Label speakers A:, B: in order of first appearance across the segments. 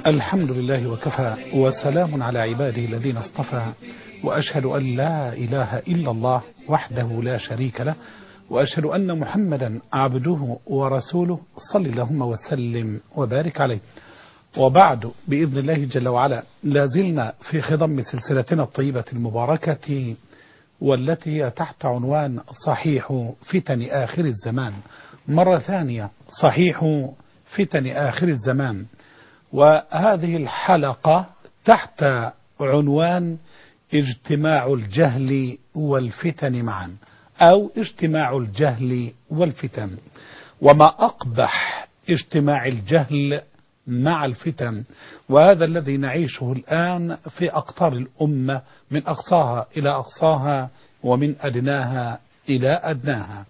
A: الحمد لله وكفى وسلام على عباده الذين اصطفى، وأشهد أن لا إله إلا الله وحده لا شريك له، وأشهد أن محمدا عبده ورسوله، صل اللهم وسلم وبارك عليه. وبعد، بإذن الله جل وعلا لازلنا في خضم سلسلتنا الطيبة المباركة، والتي هي تحت عنوان صحيح فتن آخر الزمان. مرة ثانية، صحيح فتن آخر الزمان. وهذه الحلقة تحت عنوان اجتماع الجهل والفتن معا، أو اجتماع الجهل والفتن. وما أقبح اجتماع الجهل مع الفتن، وهذا الذي نعيشه الآن في أقطار الأمة، من أقصاها إلى أقصاها، ومن أدناها إلى أدناها.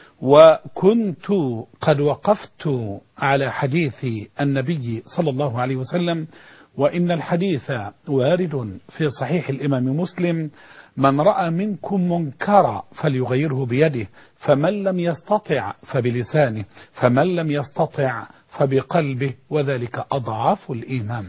A: وكنت قد وقفت على حديث النبي صلى الله عليه وسلم، وإن الحديث وارد في صحيح الإمام مسلم: من رأى منكم منكرا فليغيره بيده، فمن لم يستطع فبلسانه، فمن لم يستطع فبقلبه، وذلك أضعاف الإيمان.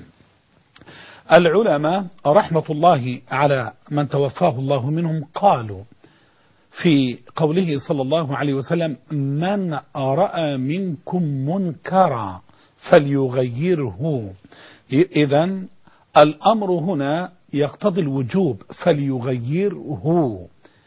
A: العلماء رحمة الله على من توفاه الله منهم قالوا في قوله صلى الله عليه وسلم: من رأى منكم منكرا فليغيره. إذن الأمر هنا يقتضي الوجوب، فليغيره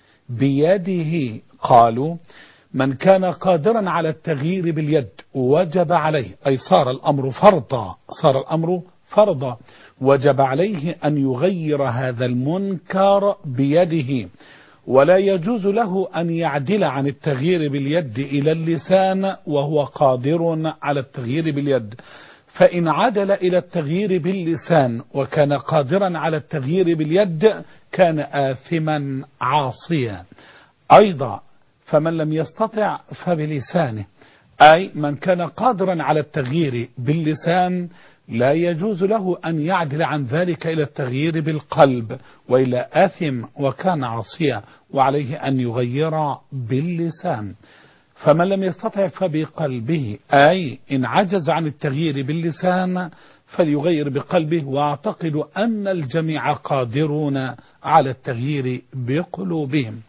A: بيده. قالوا: من كان قادرا على التغيير باليد وجب عليه، أي صار الأمر فرضا، صار الأمر فرضا، وجب عليه أن يغير هذا المنكر بيده، ولا يجوز له أن يعدل عن التغيير باليد إلى اللسان وهو قادر على التغيير باليد. فإن عدل إلى التغيير باللسان وكان قادرا على التغيير باليد كان آثما عاصيا. أيضا فمن لم يستطع فبلسانه، أي من كان قادرا على التغيير باللسان لا يجوز له أن يعدل عن ذلك إلى التغيير بالقلب، وإلى آثم وكان عاصيا، وعليه أن يغير باللسان. فمن لم يستطع فبقلبه، أي إن عجز عن التغيير باللسان فليغير بقلبه، واعتقد أن الجميع قادرون على التغيير بقلوبهم.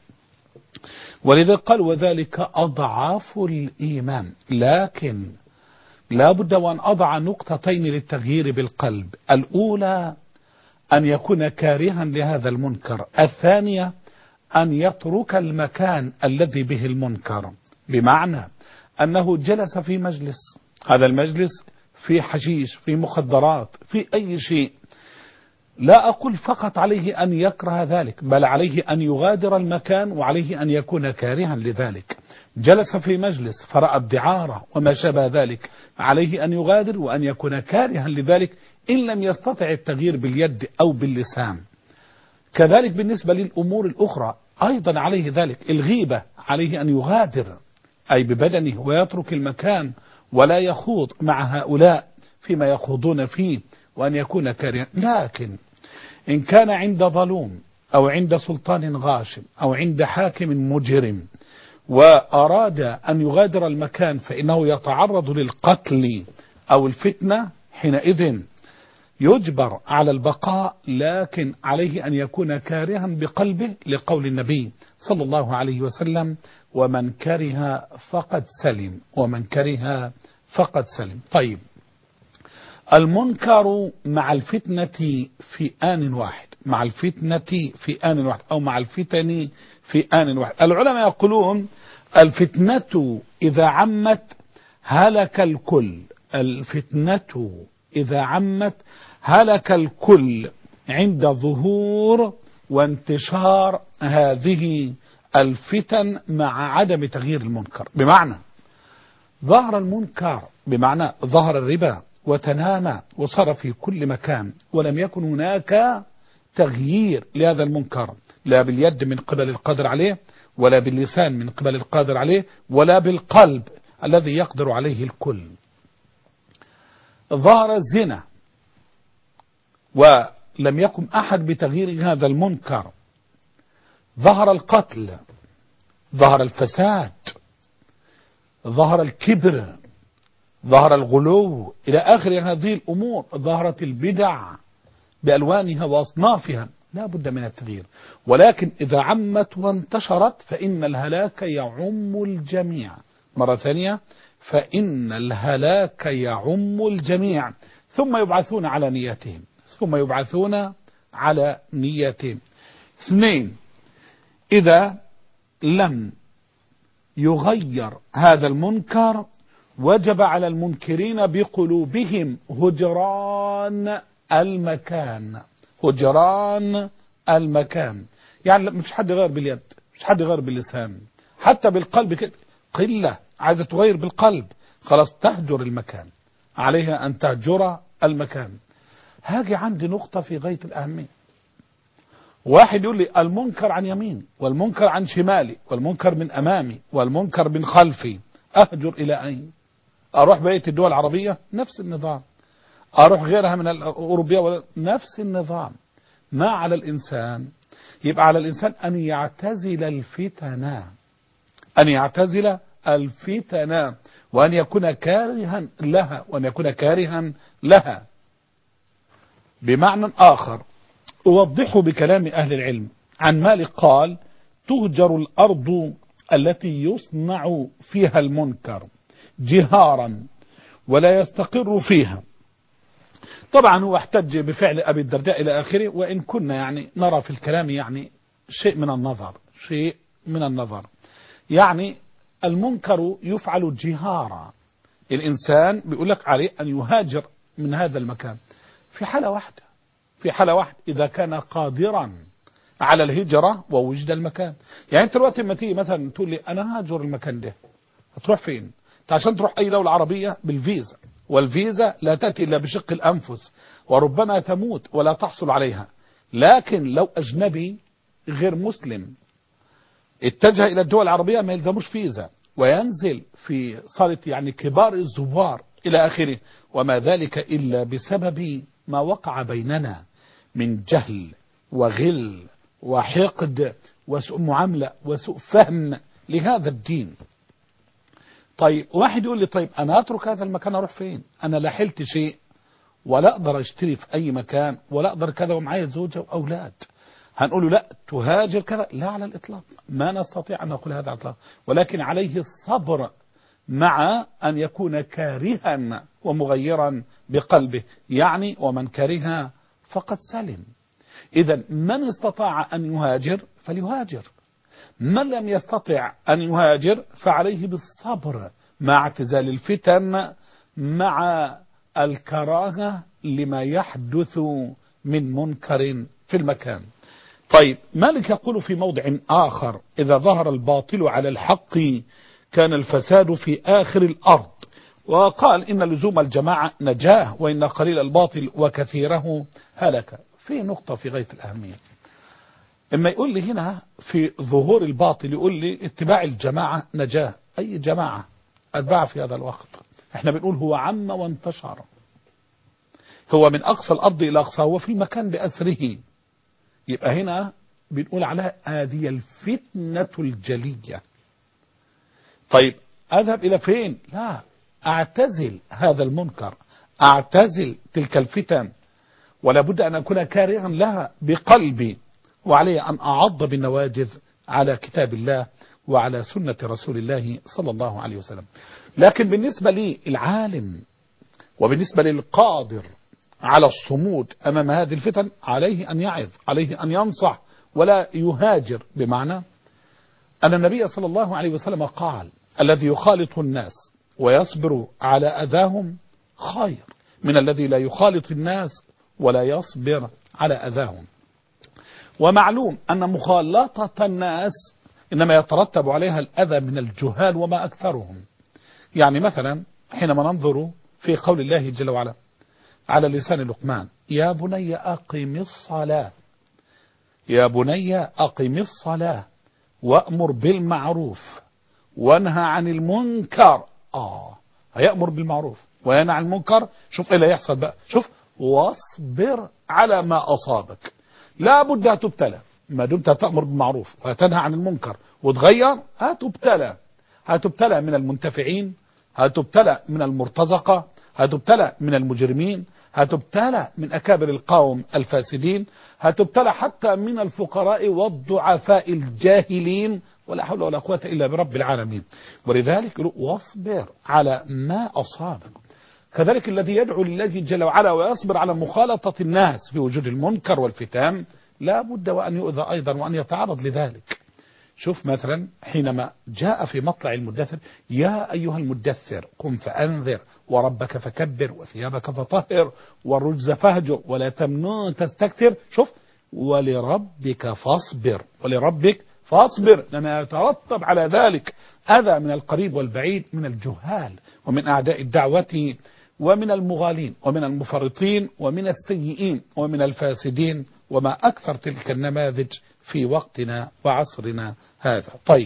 A: ولذا قال: وذلك أضعاف الإيمان. لكن لا بد وأن أضع نقطتين للتغيير بالقلب: الأولى أن يكون كارها لهذا المنكر، الثانية أن يترك المكان الذي به المنكر، بمعنى أنه جلس في مجلس، هذا المجلس في حشيش، في مخدرات، في أي شيء، لا أقول فقط عليه أن يكره ذلك، بل عليه أن يغادر المكان، وعليه أن يكون كارها لذلك. جلس في مجلس فرأى الدعارة وما شابه ذلك، عليه أن يغادر وأن يكون كارها لذلك إن لم يستطع التغيير باليد أو باللسان. كذلك بالنسبة للأمور الأخرى أيضا عليه ذلك. الغيبة عليه أن يغادر، أي ببدنه، ويترك المكان ولا يخوض مع هؤلاء فيما يخوضون فيه، وأن يكون كارها. لكن إن كان عند ظلوم أو عند سلطان غاشم أو عند حاكم مجرم وأراد أن يغادر المكان فإنه يتعرض للقتل أو الفتنة، حينئذ يجبر على البقاء، لكن عليه أن يكون كارها بقلبه، لقول النبي صلى الله عليه وسلم: ومن كره فقد سلم، ومن كره فقد سلم. طيب، المنكر مع الفتنة في آن واحد، مع الفتنة في آن واحد، أو مع الفتن في آن واحد. العلماء يقولون: الفتنة إذا عمت هلك الكل، الفتنة إذا عمت هلك الكل عند ظهور وانتشار هذه الفتن مع عدم تغيير المنكر. بمعنى ظهر المنكر، بمعنى ظهر الربا وتنامى وصار في كل مكان، ولم يكن هناك تغيير لهذا المنكر، لا باليد من قبل القادر عليه، ولا باللسان من قبل القادر عليه، ولا بالقلب الذي يقدر عليه الكل. ظهر الزنا ولم يقم أحد بتغيير هذا المنكر، ظهر القتل، ظهر الفساد، ظهر الكبر، ظهر الغلو إلى آخر هذه الأمور، ظهرت البدع بألوانها وأصنافها، لا بد من التغيير. ولكن إذا عمت وانتشرت فإن الهلاك يعم الجميع. مرة ثانية، فإن الهلاك يعم الجميع. ثم يبعثون على نيتهم، ثم يبعثون على نيتهم. 2، إذا لم يغير هذا المنكر وجب على المنكرين بقلوبهم هجران المكان. هجران المكان يعني مش حد يغير باليد، مش حد يغير باللسان، حتى بالقلب كده قلة عايزة تغير بالقلب، خلاص تهجر المكان، عليها أن تهجر المكان. هاجي عندي نقطة في غاية الأهمية. واحد يقول لي المنكر عن يمين والمنكر عن شمالي والمنكر من أمامي والمنكر من خلفي، أهجر إلى أين؟ أروح بقية الدول العربية نفس النظام، أروح غيرها من الأوروبية نفس النظام. ما على الإنسان؟ يبقى على الإنسان أن يعتزل الفتن، أن يعتزل الفتن وأن يكون كارها لها، وأن يكون كارها لها. بمعنى آخر أوضحه بكلام أهل العلم. عن مالك قال: تهجر الأرض التي يصنع فيها المنكر جهارا ولا يستقر فيها. طبعا هو احتج بفعل أبي الدرداء إلى آخره، وإن كنا يعني نرى في الكلام يعني شيء من النظر، شيء من النظر. يعني المنكر يفعل جهارا، الإنسان بيقول لك عليه أن يهاجر من هذا المكان في حالة واحدة، في حالة واحدة إذا كان قادرا على الهجرة ووجد المكان. يعني أنت دلوقتي لما تيجي مثلا تقول لي أنا هاجر المكان ده، هتروح فين؟ أنت عشان تروح أي دولة عربية بالفيزا، والفيزا لا تأتي إلا بشق الأنفس، وربما تموت ولا تحصل عليها. لكن لو أجنبي غير مسلم اتجه إلى الدول العربية ما يلزموش فيزا، وينزل في صالة يعني كبار الزوار إلى آخره، وما ذلك إلا بسبب ما وقع بيننا من جهل وغل وحقد وسوء معاملة وسوء فهم لهذا الدين. طيب واحد يقول لي طيب أنا أترك هذا المكان أروح فين؟ أنا لا حلت شيء ولا أقدر أشتري في أي مكان ولا أقدر كذا ومعايا زوجة وأولاد. هنقول له لا تهاجر كذا؟ لا على الإطلاق، ما نستطيع أن نقول هذا على الإطلاق، ولكن عليه الصبر مع أن يكون كارها ومغيرا بقلبه. يعني ومن كره فقد سلم. إذا من استطاع أن يهاجر فليهاجر، من لم يستطع أن يهاجر فعليه بالصبر مع اعتزال الفتن، مع الكراهة لما يحدث من منكر في المكان. طيب مالك يقول في موضع آخر: إذا ظهر الباطل على الحق كان الفساد في آخر الأرض. وقال إن لزوم الجماعة نجاه، وإن قليل الباطل وكثيره هلك. في نقطة في غاية الأهمية. إما يقول لي هنا في ظهور الباطل يقول لي اتباع الجماعة نجاه. أي جماعة أتباع في هذا الوقت؟ احنا بنقول هو عم وانتشر، هو من أقصى الأرض إلى أقصى، هو في المكان بأسره. يبقى هنا بنقول عليها هذه الفتنة الجلية. طيب أذهب إلى فين؟ لا، أعتزل هذا المنكر، أعتزل تلك الفتن، ولا بد أن أكون كارها لها بقلبي، وعلي أن أعض بالنواجذ على كتاب الله وعلى سنة رسول الله صلى الله عليه وسلم. لكن بالنسبة لي العالم وبالنسبة للقادر على الصمود أمام هذه الفتن عليه أن يعظ، عليه أن ينصح ولا يهاجر. بمعنى أن النبي صلى الله عليه وسلم قال: الذي يخالط الناس ويصبر على أذاهم خير من الذي لا يخالط الناس ولا يصبر على أذاهم. ومعلوم أن مخالطة الناس إنما يترتب عليها الأذى من الجهال وما أكثرهم. يعني مثلا حينما ننظر في قول الله جل وعلا على لسان لقمان: يا بني أقم الصلاة، يا بني أقم الصلاة وأمر بالمعروف وانهى عن المنكر. هيأمر بالمعروف وينهى عن المنكر. شوف ايه اللي هيحصل بقى، شوف: واصبر على ما أصابك. لا بد هتبتلى، ما دمت تأمر بالمعروف وتنهى عن المنكر وتغير هتبتلى، هتبتلى من المنتفعين هتبتلى من المرتزقة، هتبتلى من المجرمين، هتبتلى من أكابر القوم الفاسدين، هتبتلى حتى من الفقراء والضعفاء الجاهلين، ولا حول ولا قوة إلا برب العالمين. ولذلك واصبر على ما أصابك. كذلك الذي يدعو لله جل وعلا ويصبر على مخالطة الناس في وجود المنكر والفتن لا بد وأن يؤذى أيضا وأن يتعرض لذلك. شوف مثلا حينما جاء في مطلع المدثر: يا أيها المدثر قم فأنذر وربك فكبر وثيابك فطهر والرجز فاهجر ولا تمنن تستكثر. شوف: ولربك فاصبر، ولربك فاصبر، لما يترتب على ذلك أذى من القريب والبعيد، من الجهال ومن أعداء الدعوة ومن المغالين ومن المفرطين ومن السيئين ومن الفاسدين، وما أكثر تلك النماذج في وقتنا وعصرنا هذا. طيب،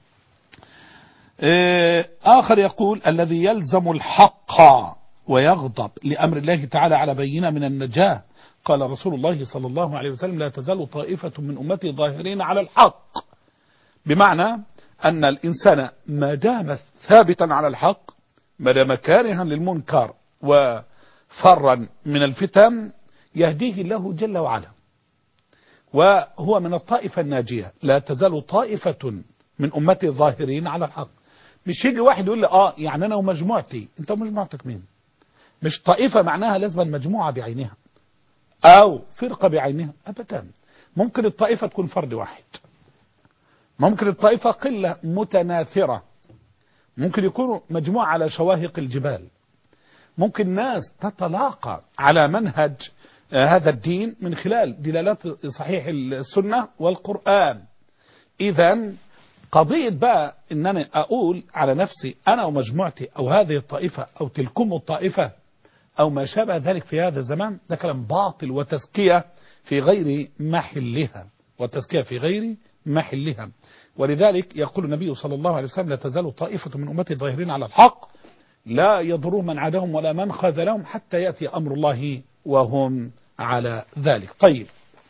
A: آخر يقول: الذي يلزم الحق ويغضب لأمر الله تعالى على بينة من النجاة. قال رسول الله صلى الله عليه وسلم: لا تزال طائفة من أمتي ظاهرين على الحق. بمعنى أن الإنسان ما دام ثابتا على الحق، ما دام كارها للمنكر وفرا من الفتن، يهديه الله جل وعلا، وهو من الطائفة الناجية. لا تزال طائفة من أمتي ظاهرين على الحق. مش يجي واحد يقول لي يعني أنا ومجموعتي. أنت ومجموعتك مين؟ مش طائفة معناها لازم مجموعة بعينها أو فرقة بعينها، أبدا. ممكن الطائفة تكون فرد واحد، ممكن الطائفة قلة متناثرة، ممكن يكونوا مجموعة على شواهق الجبال، ممكن ناس تتلاقى على منهج هذا الدين من خلال دلالات صحيح السنة والقرآن. إذا قضية بقى إن أنا أقول على نفسي أنا ومجموعتي أو هذه الطائفة أو تلكم الطائفة أو ما شابه ذلك في هذا الزمان، ده كلام باطل وتزكية في غير محلها، وتزكية في غير محلها. ولذلك يقول النبي صلى الله عليه وسلم: لا تزال طائفة من أمتي ظاهرين على الحق لا يضرهم من عادهم ولا من خذلهم حتى يأتي أمر الله وهم على ذلك. طيب،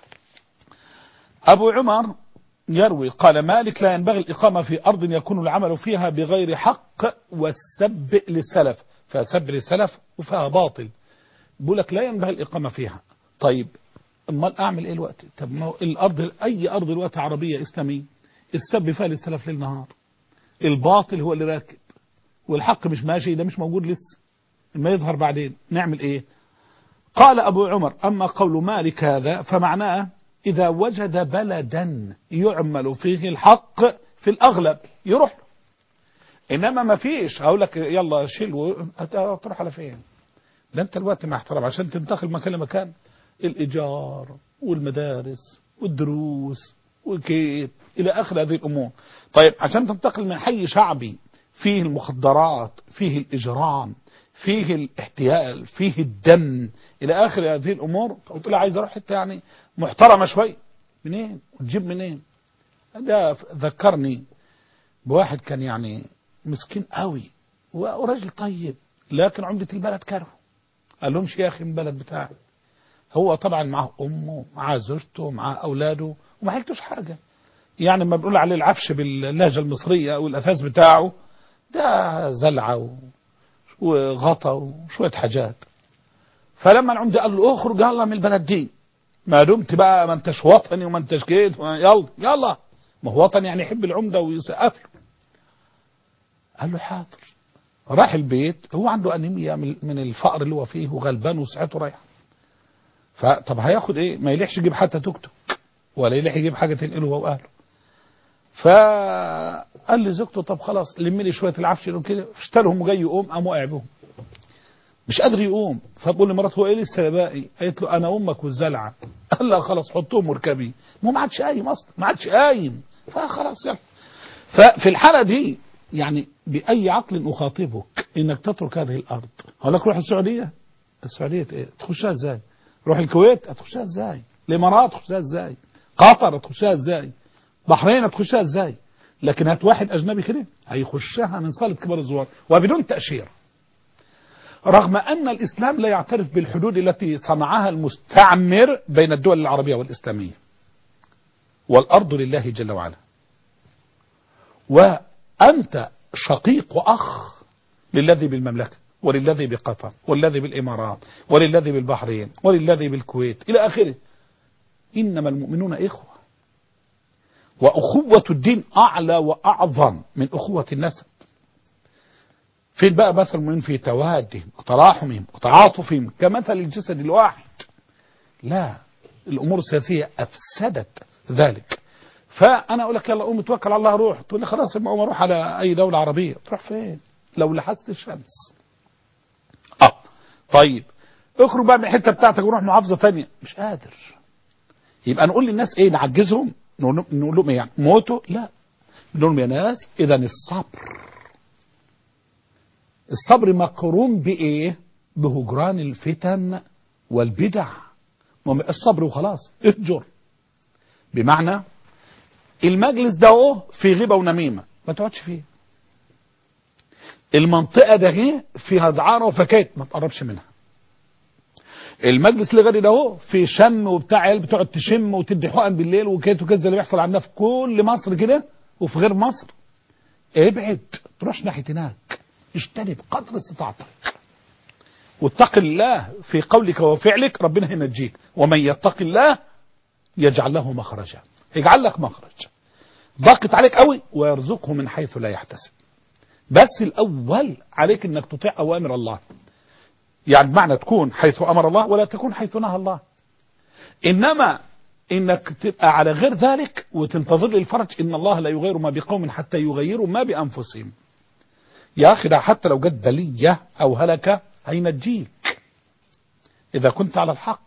A: أبو عمر يروي قال: مالك: لا ينبغي الإقامة في أرض يكون العمل فيها بغير حق والسب للسلف. فسب للسلف وفيها باطل، بيقول لك لا ينبغي الإقامة فيها. طيب، امال أعمل إيه الوقت؟ طب ما الأرض، أي أرض الوقت عربية إسلامية، السب فيها للسلف ليل نهار، الباطل هو اللي راكب والحق مش ماشي، ده مش موجود لسه، ما يظهر بعدين، نعمل إيه؟ قال أبو عمر: أما قول مالك هذا فمعناه إذا وجد بلدا يعمل فيه الحق في الأغلب يروح له. إنما ما فيش هقول لك يلا شيل، هتروح على فين؟ لا، أنت الوقت مع احترام عشان تنتقل مكان لمكان، الإيجار والمدارس والدروس وكيف إلى آخر هذه الأمور. طيب، عشان تنتقل من حي شعبي فيه المخدرات، فيه الإجرام، فيه الاحتيال، فيه الدم، إلى آخر هذه الأمور، قلت له عايز أروح حتة يعني محترمة شوي، منين؟ وتجيب منين؟ ده ذكرني بواحد كان يعني مسكين قوي وراجل طيب، لكن عمدة البلد كره، قال لهمش يا أخي من البلد بتاعي. هو طبعا معه أمه، معه زوجته، معه أولاده، وما حلتوش حاجة. يعني ما بنقول عليه العفش باللهجة المصرية أو الأثاث بتاعه ده زلعة وغطى وشوية حاجات. فلما العمدة قال له اخرج يلا من البلد دي، ما دمت بقى ما انتش وطني وما انتش كده، يلا يلا، ما هو وطني يعني يحب العمدة ويسقف له. قال له حاضر. راح البيت، هو عنده أنيميا من الفقر اللي هو فيه وغلبان وسعته رايحه. فطب هياخد ايه؟ ما يلحش يجيب حتى توك توك ولا يلح يجيب حاجة تنقله هو واهله. فقال لي زوجته: طب خلاص لمي لي شويه العفش كده، اشترهم وجاي يقوم، قام واقع بهم مش قادر يقوم. فبقول لمراته: هو ايه لسه باقي؟ قالت له: انا امك والزلعه. قال لها: خلاص حطهم واركبي. ما عادش قايم اصلا، ما عادش قايم، فخلاص يلا. ففي الحاله دي يعني باي عقل اخاطبك انك تترك هذه الارض؟ هقول لك روح السعوديه. السعوديه ايه؟ تخشها ازاي؟ روح الكويت، هتخشها ازاي؟ الامارات تخشها ازاي؟ قطر تخشها ازاي؟ بحرين تخشها ازاي؟ لكن هات واحد اجنبي كده هيخشها من صالة كبار الزوار وبدون تأشيرة، رغم ان الاسلام لا يعترف بالحدود التي صنعها المستعمر بين الدول العربية والاسلامية. والارض لله جل وعلا، وانت شقيق واخ للذي بالمملكة وللذي بقطر وللذي بالإمارات وللذي بالبحرين وللذي بالكويت إلى آخره. إنما المؤمنون إخوة، وأخوة الدين أعلى وأعظم من أخوة النسب. فين بقى مثل المؤمنين؟ في توادهم وتراحمهم وتعاطفهم كمثل الجسد الواحد. لا، الأمور السياسية أفسدت ذلك. فأنا أقول لك يلا قوم توكل على الله روح، تقول لي خلاص اما أروح على أي دولة عربية. تروح فين لو لحست الشمس؟ طيب اخرج بقى من الحتة بتاعتك وروح محافظة ثانية. مش قادر. يبقى نقول للناس ايه؟ نعجزهم؟ نقول لهم ايه يعني؟ موتوا؟ لا، نقول لهم يا ناس اذا الصبر مقرون بايه؟ بهجران الفتن والبدع. الصبر وخلاص، اهجر. بمعنى المجلس ده اهو في غيبة ونميمة، ما تقعدش فيه. المنطقة ده اهي فيها دعارة وفكايت، ما تقربش منها. المجلس اللي غير ده اهو في شم وبتاع، عيال بتقعد تشم وتدي حقن بالليل وكده وكده زي اللي بيحصل عندنا في كل مصر كده وفي غير مصر. ابعد، تروحش ناحية هناك. اجتنب قدر استطاعتك، واتق الله في قولك وفعلك، ربنا هينجيك. ومن يتق الله يجعل له مخرجا، يجعل لك مخرج. ضاقت عليك قوي ويرزقه من حيث لا يحتسب. بس الأول عليك انك تطيع أوامر الله، يعني بمعنى تكون حيث أمر الله ولا تكون حيث نهى الله. إنما إنك تبقى على غير ذلك وتنتظر الفرج، إن الله لا يغير ما بقوم حتى يغيروا ما بأنفسهم. يا أخي ده حتى لو جت بلية أو هلكة هينجيك إذا كنت على الحق.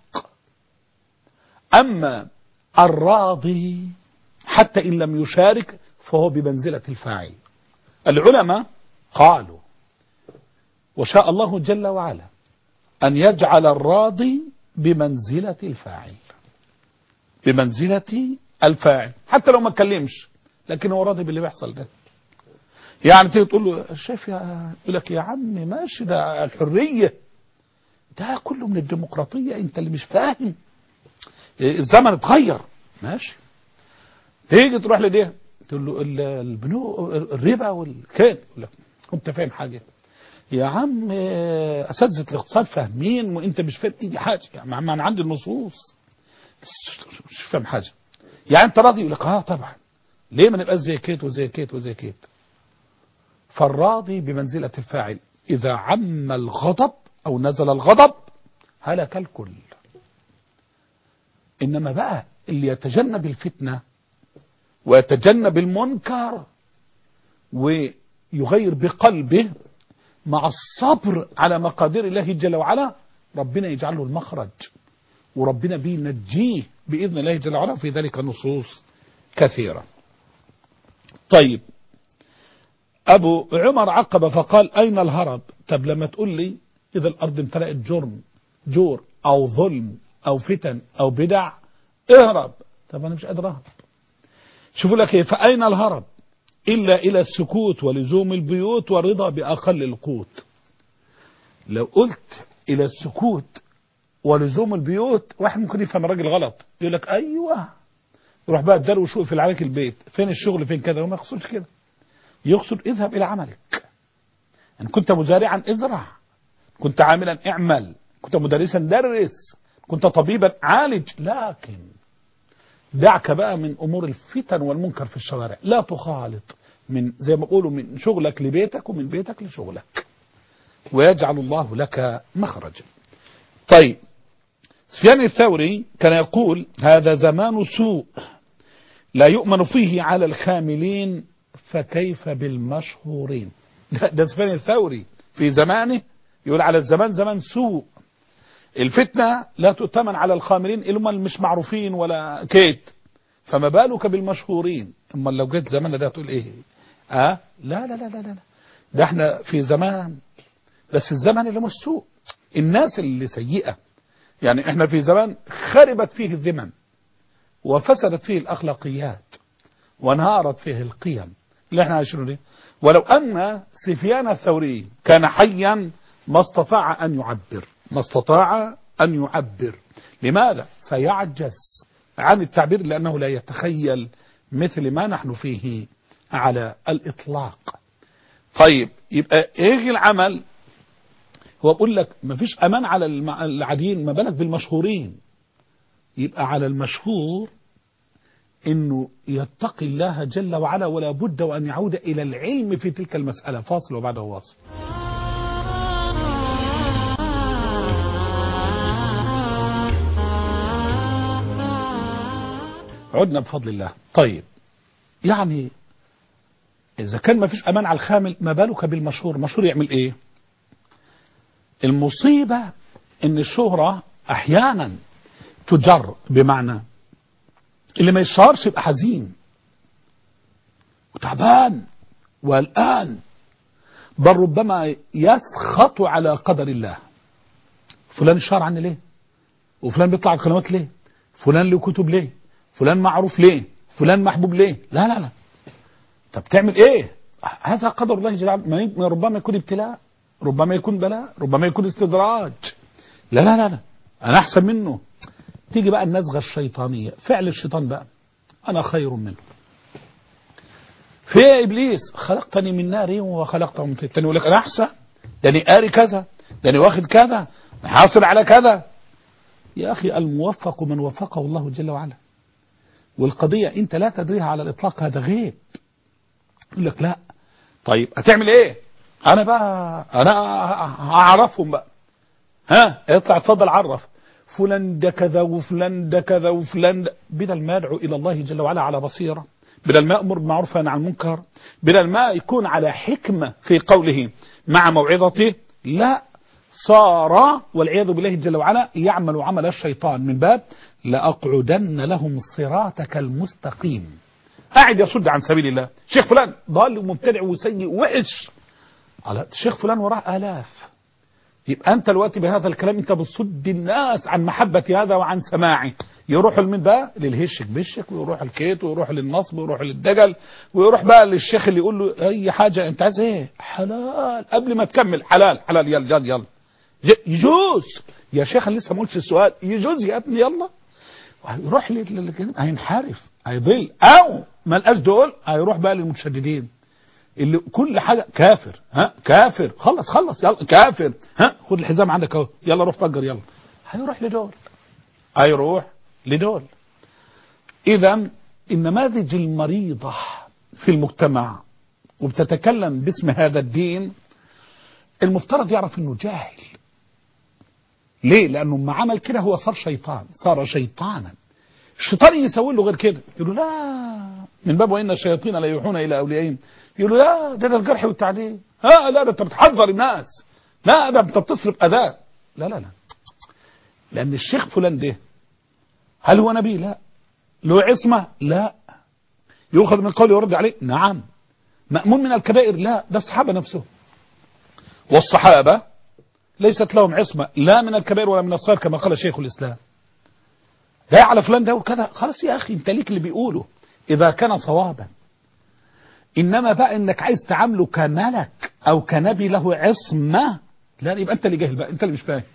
A: أما الراضي حتى إن لم يشارك فهو بمنزلة الفاعل. العلماء قالوا وشاء الله جل وعلا أن يجعل الراضي بمنزلة الفاعل، بمنزلة الفاعل حتى لو ما اتكلمش، لكن هو راضي باللي بيحصل ده. يعني تيجي تقول له شايف يقول لك يا عم ماشي، ده الحرية، ده كله من الديمقراطية، انت اللي مش فاهم، الزمن اتغير. ماشي. تيجي تروح لده تقول له البنوك الربا والكيد، يقول لك كنت فاهم حاجة يا عم؟ اساتذه الاقتصاد فاهمين وانت مش فاهم اي حاجه. يعني انا عندي النصوص مش فاهم حاجه. يعني انت راضي؟ يقول لك اه طبعا، ليه ما نبقاش زي كيت وزي كيت وزي كيت. فالراضي بمنزله الفاعل. اذا عم الغضب او نزل الغضب هلك الكل. انما بقى اللي يتجنب الفتنه ويتجنب المنكر ويغير بقلبه مع الصبر على مقادير الله جل وعلا، ربنا يجعل له المخرج، وربنا بينجيه بإذن الله جل وعلا. في ذلك نصوص كثيرة. طيب أبو عمر عقب فقال أين الهرب؟ طب لما تقول لي إذا الأرض امتلأت جور أو ظلم أو فتن أو بدع اهرب. طب أنا مش قادر أهرب. شوفوا لك إيه، فأين الهرب إلا إلى السكوت ولزوم البيوت والرضا بأقل القوت. لو قلت إلى السكوت ولزوم البيوت، واحد ممكن يفهم الراجل غلط، يقول لك أيوة يروح بقى الدار وشوف عليك البيت، فين الشغل، فين كذا. وما يقصدش كده، يقصد اذهب إلى عملك. إن كنت مزارعا ازرع، كنت عاملا اعمل، كنت مدرسا درس، كنت طبيبا عالج. لكن دعك بقى من أمور الفتن والمنكر في الشوارع، لا تخالط من زي ما بقولوا من شغلك لبيتك ومن بيتك لشغلك، ويجعل الله لك مخرجا. طيب سفيان الثوري كان يقول هذا زمان سوء لا يؤمن فيه على الخاملين فكيف بالمشهورين. ده سفيان الثوري في زمانه يقول على الزمان زمان سوء، الفتنة لا تؤتمن على الخاملين اللي هم مش معروفين ولا كيت، فما بالك بالمشهورين. اما لو جيت زماننا ده تقول ايه؟ لا لا لا لا لا، ده احنا في زمان، بس الزمن اللي مش سوء، الناس اللي سيئة. يعني احنا في زمان خربت فيه الذمم وفسدت فيه الأخلاقيات وانهارت فيه القيم اللي احنا عايشينه دي. ولو أن سفيان الثوري كان حيا ما استطاع أن يعبر. لماذا؟ سيعجز عن التعبير لأنه لا يتخيل مثل ما نحن فيه على الإطلاق. طيب يبقى ايه العمل؟ هو بقول لك مفيش امان على العاديين، ما بالك بالمشهورين. يبقى على المشهور انه يتقي الله جل وعلا، ولا بد وان يعود الى العلم في تلك المسألة. فاصل وبعده واصل. عدنا بفضل الله. طيب يعني اذا كان ما فيش امان على الخامل، ما بالك بالمشهور؟ المشهور يعمل ايه؟ المصيبة ان الشهرة احيانا تجر، بمعنى اللي ما يشهرش يبقى حزين وتعبان والآن، بل ربما يسخط على قدر الله. فلان اشهر عني ليه؟ وفلان بيطلع على القنوات ليه؟ فلان له كتب ليه؟ فلان معروف ليه؟ فلان محبوب ليه؟ لا لا لا. طب تعمل ايه؟ هذا قدر الله جل وعلا. ربما يكون ابتلاء، ربما يكون بلاء، ربما يكون استدراج. لا لا لا لا، انا احسن منه. تيجي بقى النزغة الشيطانية، فعل الشيطان بقى، انا خير منه. في ابليس خلقتني من نار وخلقته من طين. يقول لك انا احسن، ده قاري كذا، ده واخد كذا، حاصل على كذا. يا اخي الموفق من وفقه الله جل وعلا، والقضية انت لا تدريها على الاطلاق، هذا غيب. يقول لك لا. طيب هتعمل ايه؟ انا هعرفهم بقى. ها اطلع اتفضل عرف فلان ده كذا وفلان ده كذا وفلان ده، بدل ما يدعو الى الله جل وعلا على بصيره، بدل ما يأمر بالمعروف وينهى عن المنكر، بدل ما يكون على حكمة في قوله مع موعظته، لا، صار والعياذ بالله جل وعلا يعمل عمل الشيطان من باب لأقعدن لهم صراطك المستقيم. قاعد يصد عن سبيل الله. شيخ فلان ضال ومبتدع وسيء وحش، على الشيخ فلان وراه آلاف. يبقى أنت الوقت بهذا الكلام أنت بتصد الناس عن محبة هذا وعن سماعه. يروحوا لمين بقى؟ للهشك بشك، ويروح الكيت، ويروح للنصب، ويروح للدجل، ويروح بقى للشيخ اللي يقول له أي حاجة أنت عايز إيه؟ حلال، قبل ما تكمل حلال حلال، يلا يلا يلا يجوز يا شيخ. لسه ما قلتش السؤال، يجوز يا ابني يلا. هيروح هينحرف، هيضل، أو ما لقاش دول هيروح بقى للمتشددين اللي كل حاجة كافر. ها كافر، خلص يلا كافر. ها خد الحزام عندك اهو، يلا روح فجر يلا. هيروح لدول. اذا النماذج المريضة في المجتمع وبتتكلم باسم هذا الدين، المفترض يعرف انه جاهل. ليه؟ لانه ما عمل كده هو صار شيطانا. الشيطان يسوي له غير كده، يقول له لا، من باب وان الشياطين لا يوحون الى اوليائهم. يقول له لا، ده الجرح والتعديل. لا ده انت بتحذر الناس، لا ده انت بتصرف اذى. لا لان الشيخ فلان ده هل هو نبي؟ لا. له عصمه؟ لا. يؤخذ من قوله ويرد عليه؟ نعم. مأمون من الكبائر؟ لا، ده الصحابه نفسهم. والصحابه ليست لهم عصمه لا من الكبائر ولا من الصغائر كما قال شيخ الاسلام. لا على فلان ده وكذا، خلاص يا اخي انت ليك اللي بيقوله اذا كان صوابا. انما بقى انك عايز تعامله كملك او كنبي له عصمه، لا يبقى انت اللي جاهل بقى، انت اللي مش فاهم.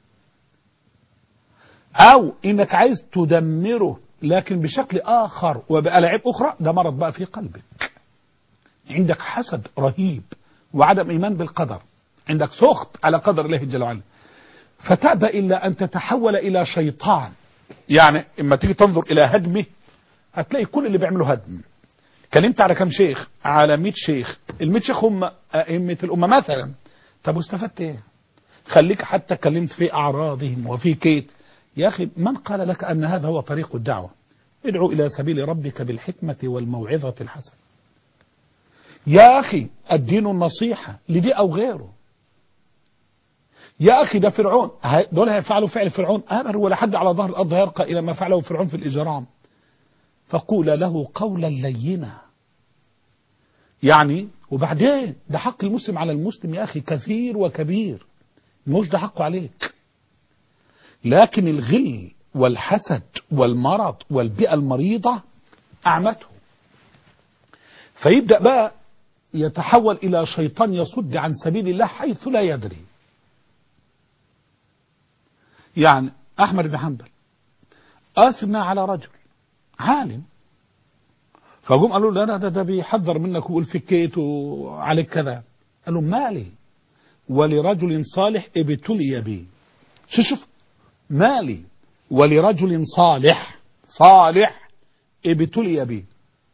A: او انك عايز تدمره لكن بشكل اخر وبألاعيب اخرى، ده مرض بقى في قلبك. عندك حسد رهيب وعدم ايمان بالقدر، عندك سخط على قدر الله جل وعلا، فتأبى الا ان تتحول الى شيطان. يعني اما تيجي تنظر الى هدمه هتلاقي كل اللي بيعمله هدم. كلمت على كم شيخ؟ على 100 شيخ. ال100 شيخ هم ائمه الامه مثلا. طب واستفدت ايه؟ خليك حتى اتكلمت في اعراضهم وفي كيت. يا اخي من قال لك ان هذا هو طريق الدعوه؟ ادعو الى سبيل ربك بالحكمه والموعظه الحسنه. يا اخي الدين النصيحه لدي او غيره. يا اخي ده فرعون، دول هيفعلوا فعل فرعون؟ ابدا، ولا حد على ظهر الارض هيرقى الى ما فعله فرعون في الاجرام. فقول له قولا لينا. يعني وبعدين ده حق المسلم على المسلم يا اخي كثير وكبير، مش ده حقه عليك. لكن الغل والحسد والمرض والبيئة المريضة أعمته، فيبدأ بقى يتحول إلى شيطان يصد عن سبيل الله حيث لا يدري. يعني أحمد بن حنبل أثنى على رجل عالم، فقوم قالوا لا لا ده بيحذر منك ويقول فكيت وعليك كذا. قالوا مالي ولرجل صالح ابتلي بي. شوف مالي ولرجل صالح ابتلي بي.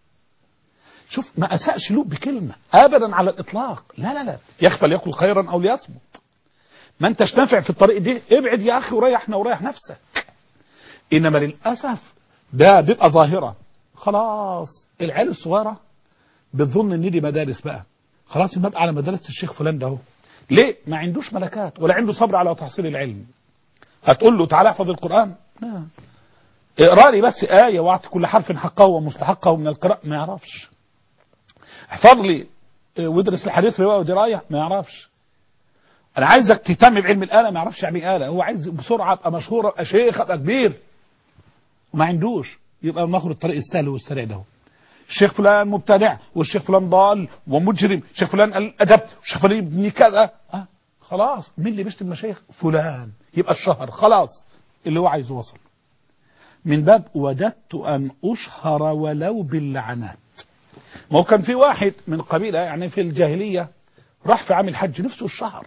A: شوف ما أسأش له بكلمة أبدا على الإطلاق. لا يخفى ليقل خيرا أو ليصمت. ما انتش نافع في الطريق دي ابعد يا أخي وريحنا وريح نفسك. إنما للأسف ده بيبقى ظاهرة. خلاص العيال الصغيرة بتظن ان دي مدارس بقى. خلاص المبقى على مدرسة الشيخ فلان ده هو. ليه؟ ما عندوش ملكات ولا عنده صبر على تحصيل العلم. هتقول له تعالى احفظ القرآن؟ لا. اقرا لي بس آية واعطي كل حرف حقه ومستحقه من القراءة، ما يعرفش. احفظ لي وادرس الحديث رواية ودراية، ما يعرفش. انا عايزك تهتم بعلم الآلة، ما يعرفش يعني آلة. هو عايز بسرعة ابقى مشهور ابقى شيخ ابقى كبير وما عندوش. يبقى ناخد الطريق السهل والسريع ده. الشيخ فلان مبتدع والشيخ فلان ضال ومجرم، الشيخ فلان الادب، الشيخ فلان ابن كذا. خلاص مين اللي بيشتم المشايخ؟ فلان. يبقى الشهر خلاص اللي هو عايزه وصل. من باب وددت ان اشهر ولو باللعنات. ما هو كان في واحد من قبيله يعني في الجاهليه راح في عام الحج نفسه الشهر.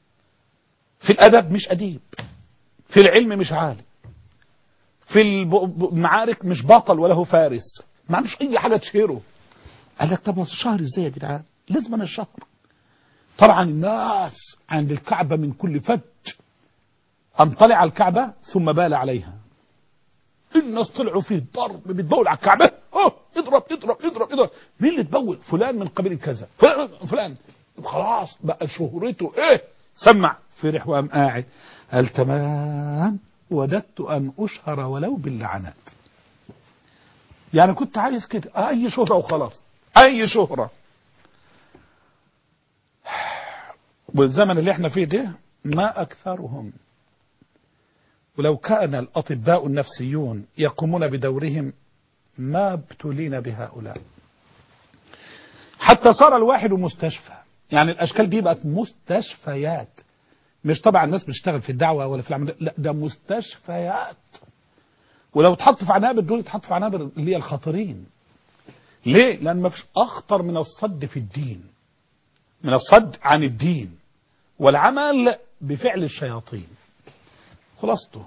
A: في الادب مش اديب، في العلم مش عالم، في المعارك مش بطل ولا هو فارس، ما عندوش اي حاجه تشهره. قال لك طب الشهر ازاي يا جدعان؟ لازم انا الشهر. طبعا الناس عند الكعبه من كل فج قام طلع على الكعبه ثم بال عليها. الناس طلعوا فيه ضرب بيتبول على الكعبه. اضرب. مين اللي تبول؟ فلان من قبيله كذا، فلان. خلاص بقى شهرته سمع فرح وقام قاعد. قال تمام وددت ان اشهر ولو باللعنات. يعني كنت عايز كده اي شهرة وخلاص، اي شهرة. والزمن اللي احنا فيه ده ما اكثرهم. ولو كان الاطباء النفسيون يقومون بدورهم ما ابتلينا بهؤلاء. حتى صار الواحد مستشفى. يعني الاشكال دي بقت مستشفيات. مش طبعا الناس بتشتغل في الدعوة ولا في العمل، لا ده مستشفيات. ولو اتحط في عنابر دول يتحط في عنابر اللي هي الخطرين. ليه؟ لأن ما فيش أخطر من الصد في الدين، من الصد عن الدين والعمل بفعل الشياطين. خلاصته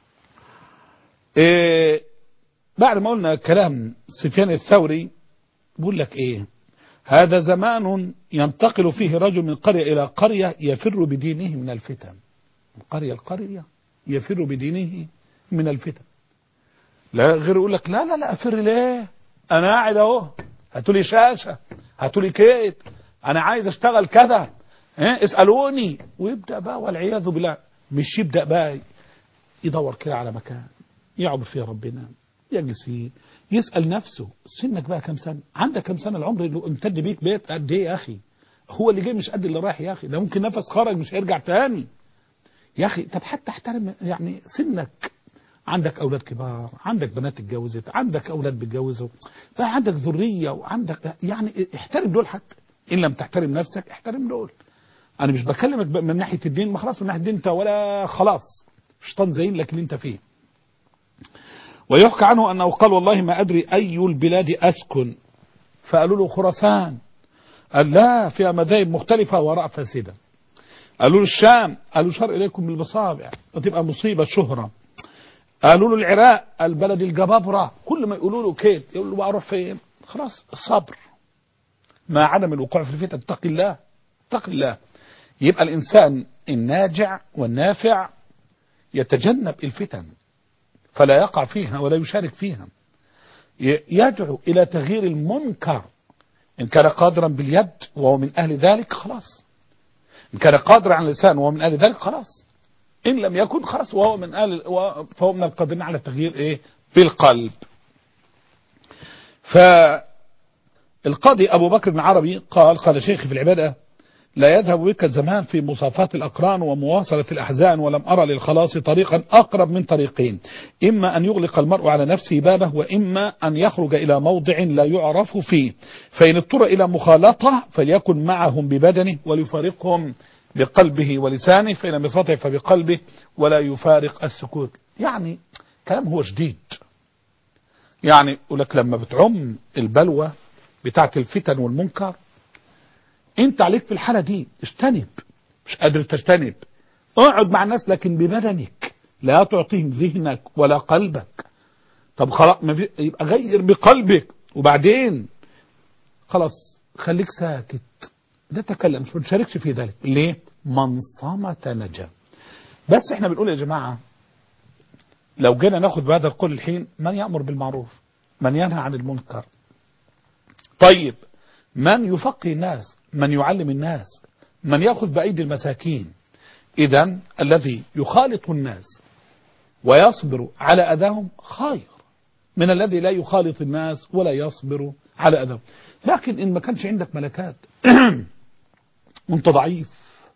A: بعد ما قلنا كلام سفيان الثوري بيقول لك هذا زمان ينتقل فيه رجل من قرية إلى قرية يفر بدينه من الفتن. من قرية القرية يفر بدينه من الفتن. لا غير يقول لك لا افر ليه؟ انا قاعد اهو، هاتوا لي شاشه، هاتوا لي كيت، انا عايز اشتغل كذا، اسالوني. ويبدا بقى والعياذ بالله مش يبدا بقى يدور كده على مكان يعبد فيه ربنا، يجلس يسال نفسه سنك بقى كم سنه؟ عندك كم سنه؟ العمر اللي امتد بيك بيت قد ايه يا اخي؟ هو اللي جاي مش قد اللي رايح يا اخي، ده ممكن نفس خرج مش هيرجع تاني يا اخي. طب حتى احترم يعني سنك. عندك أولاد كبار، عندك بنات اتجوزت، عندك أولاد بيتجوزوا، بقى عندك ذرية وعندك يعني احترم دول. حتى إن لم تحترم نفسك احترم دول. أنا مش بكلمك من ناحية الدين، ما خلاص من ناحية الدين أنت ولا خلاص شيطان زين لك اللي أنت فيه. ويحكى عنه أنه قال والله ما أدري أي البلاد أسكن. فقالوا له خراسان. قال لا فيها مذاهب مختلفة وراء فاسدة. قالوا له الشام. قالوا شر إليكم بالمصابع وتبقى مصيبة شهرة. قالوا له العراق البلد الجبابرة. كل ما يقولوا له كيد يقول له اروح فين؟ خلاص الصبر مع عدم الوقوع في الفتن. اتق الله اتق الله. يبقى الانسان الناجع والنافع يتجنب الفتن فلا يقع فيها ولا يشارك فيها. يدعو الى تغيير المنكر ان كان قادرا باليد وهو من اهل ذلك خلاص. ان كان قادرا على اللسان وهو من اهل ذلك خلاص. إن لم يكن خلاص فهو من القادرين على التغيير بالقلب. فالقاضي أبو بكر بن عربي قال شيخي في العبادة لا يذهب بك الزمان في مصافات الأقران ومواصلة الأحزان ولم أرى للخلاص طريقا أقرب من طريقين. إما أن يغلق المرء على نفسه بابه وإما أن يخرج إلى موضع لا يعرف فيه. فإن اضطر إلى مخالطة فليكن معهم ببدنه وليفارقهم بقلبه ولسانه، فإن لم يستطع فبقلبه ولا يفارق السكوت. يعني كلام هو شديد يعني يقول لك لما بتعم البلوى بتاعت الفتن والمنكر، انت عليك في الحالة دي اجتنب، مش قادر تجتنب، اقعد مع الناس لكن ببدنك، لا تعطيهم ذهنك ولا قلبك. طب خلاص يبقى غير بقلبك، وبعدين خلاص خليك ساكت، لا تتكلم، مش بنشاركش في ذلك. ليه؟ من صمت نجا. بس احنا بنقول يا جماعة، لو جينا ناخد بهذا القول الحين، من يأمر بالمعروف، من ينهى عن المنكر، طيب من يفقه الناس، من يعلم الناس، من يأخذ بأيدي المساكين. إذن الذي يخالط الناس ويصبر على أذاهم خير من الذي لا يخالط الناس ولا يصبر على أذاهم. لكن إن ما كانش عندك ملكات وانت ضعيف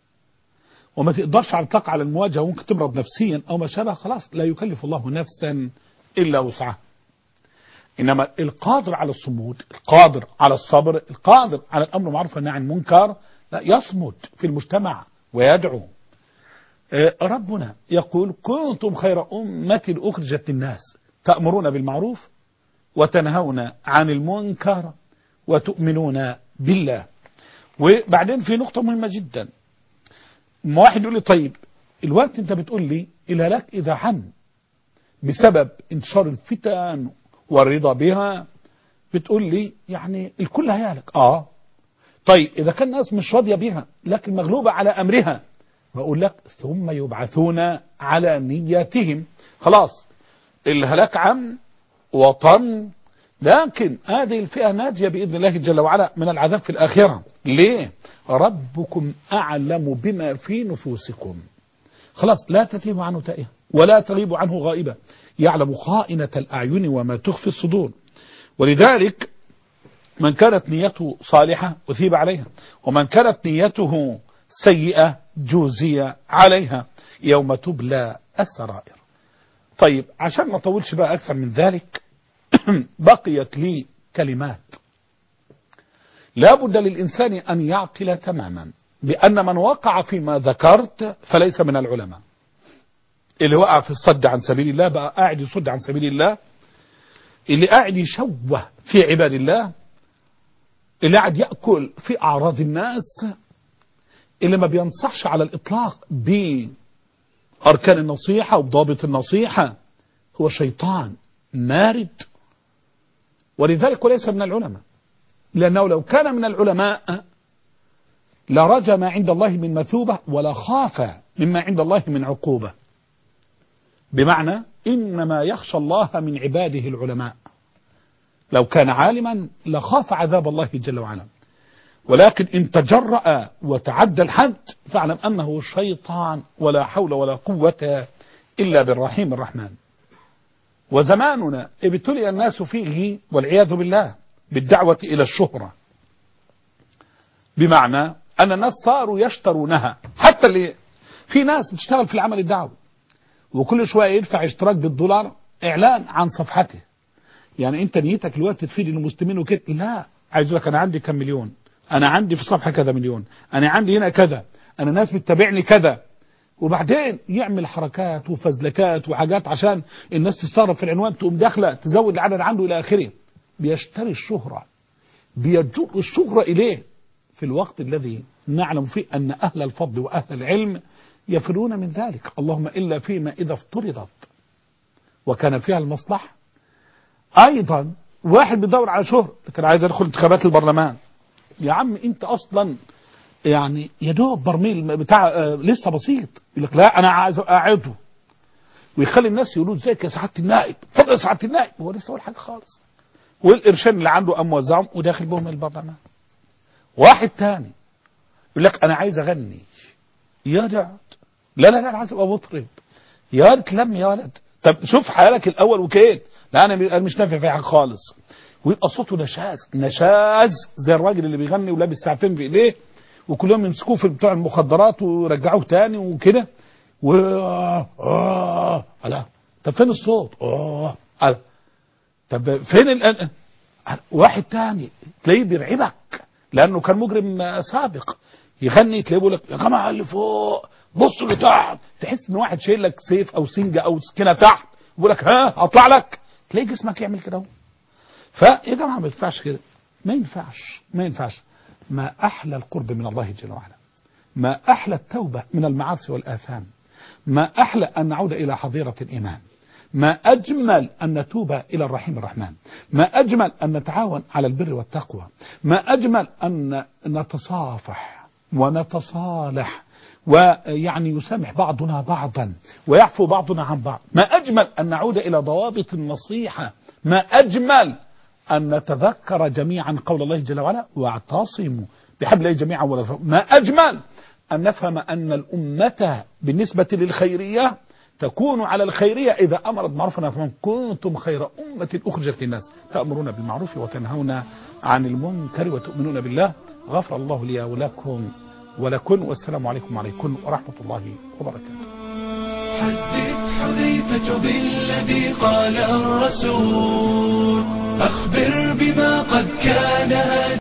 A: وما تقدرش على تقع على المواجهة وممكن تمرض نفسيا أو ما شابه، خلاص لا يكلف الله نفسا إلا وسعها. إنما القادر على الصمود، القادر على الصبر، القادر على الأمر معروف والنهي عن المنكر، لا يصمد في المجتمع ويدعو. ربنا يقول كنتم خير أمة أخرجت للناس تأمرون بالمعروف وتنهون عن المنكر وتؤمنون بالله. وبعدين في نقطة مهمة جدا، ما واحد يقول لي طيب الوقت انت بتقول لي الهلاك إذا عم بسبب انتشار الفتن والرضا بها، بتقول لي يعني الكل هيهلك. طيب إذا كان الناس مش راضية بها لكن مغلوبة على أمرها، بقول لك ثم يبعثون على نياتهم. خلاص الهلاك عم وطن، لكن هذه الفئة ناجية بإذن الله جل وعلا من العذاب في الآخرة. ليه؟ ربكم أعلم بما في نفوسكم. خلاص لا تتيب عنه تائه ولا تغيب عنه غائبة، يعلم خائنة الأعين وما تخفي الصدور. ولذلك من كانت نيته صالحة أثيب عليها، ومن كانت نيته سيئة جوزي عليها يوم تبلى السرائر. طيب عشان ما أطولش بقى أكثر من ذلك بقيت لي كلمات لا بد للإنسان أن يعقل تماما بأن من وقع فيما ذكرت فليس من العلماء. اللي وقع في الصد عن سبيل الله بقى قاعد يصد عن سبيل الله، اللي قاعد يشوه في عباد الله، اللي قاعد يأكل في أعراض الناس، اللي ما بينصحش على الإطلاق بأركان النصيحة وبضابط النصيحة، هو شيطان مارد. ولذلك وليس من العلماء، لأنه لو كان من العلماء لرجى ما عند الله من مثوبة ولا خاف مما عند الله من عقوبة. بمعنى إنما يخشى الله من عباده العلماء. لو كان عالما لخاف عذاب الله جل وعلا، ولكن إن تجرأ وتعدى الحد فاعلم أنه شيطان ولا حول ولا قوة إلا بالرحيم الرحمن. وزماننا ابتلي الناس فيه والعياذ بالله بالدعوة إلى الشهرة، بمعنى أن الناس صاروا يشترونها. حتى اللي في ناس بتشتغل في العمل الدعوي وكل شوية يدفع اشتراك بالدولار إعلان عن صفحته. يعني أنت نيتك الوقت تفيد المسلمين وكده، لا، عايز لك أنا عندي كم مليون، أنا عندي في صفحة كذا مليون، أنا عندي هنا كذا، أنا ناس بتتابعني كذا. وبعدين يعمل حركات وفزلكات وحاجات عشان الناس تتصرف في العنوان، تقوم داخله تزود العدد عنده إلى آخره. بيشتري الشهرة، بيجر الشهرة إليه في الوقت الذي نعلم فيه أن أهل الفضل وأهل العلم يفرون من ذلك، اللهم إلا فيما إذا افترضت وكان فيها المصلحة. أيضا واحد بيدور على شهرة لكن عايز يدخل انتخابات البرلمان. يا عم أنت أصلا يعني يا دوب برميل بتاع لسه بسيط، يقول لك لا أنا عايز أقعده، ويخلي الناس يقولوا ازيك يا سعادة النائب، اتفضل يا سعادة النائب، هو لسه ولا حاجة خالص، والقرشين اللي عنده قام موزعهم وداخل بهم البرلمان. واحد تاني يقول لك أنا عايز أغني، يا دعوت، لا لا لا أنا عايز أبقى مطرب، يا ولد تلم يا ولد، طب شوف حالك الأول وكيت، لا أنا مش نافع في حاجة خالص. ويبقى صوته نشاز زي الراجل اللي بيغني ولابس ساعتين في ايديه، وكلهم يمسكوه في بتوع المخدرات ورجعوه تاني وكده لا، طب فين الصوت؟ طب فين واحد تاني تلاقيه بيرعبك لانه كان مجرم سابق، يغني تلاقيه بيقول لك يا جماعه اللي فوق بصوا اللي تحت، تحس ان واحد شايل لك سيف او سنجه او سكينه تحت، بيقول لك ها اطلع لك، تلاقي جسمك يعمل كده. فيا جماعة ما ينفعش كده، ما ينفعش. ما أحلى القرب من الله جل وعلا، ما أحلى التوبة من المعاصي والآثام، ما أحلى أن نعود إلى حظيرة الإيمان، ما أجمل أن نتوب إلى الرحيم الرحمن، ما أجمل أن نتعاون على البر والتقوى، ما أجمل أن نتصافح ونتصالح، ويعني يسامح بعضنا بعضا ويعفو بعضنا عن بعض، ما أجمل أن نعود إلى ضوابط النصيحة، ما أجمل أن نتذكر جميعا قول الله جل وعلا واعتصموا بحبل الله جميعا ولا تفرقوا، ما أجمل أن نفهم أن الأمة بالنسبة للخيرية تكون على الخيرية إذا أمرت بالمعروف ونهت عن المنكر. كنتم خير أمة أخرجت للناس تأمرون بالمعروف وتنهون عن المنكر وتؤمنون بالله. غفر الله لي ولكم والسلام عليكم ورحمة الله وبركاته.
B: حدث حذيفة بالذي قال الرسول، أخبر بما قد كان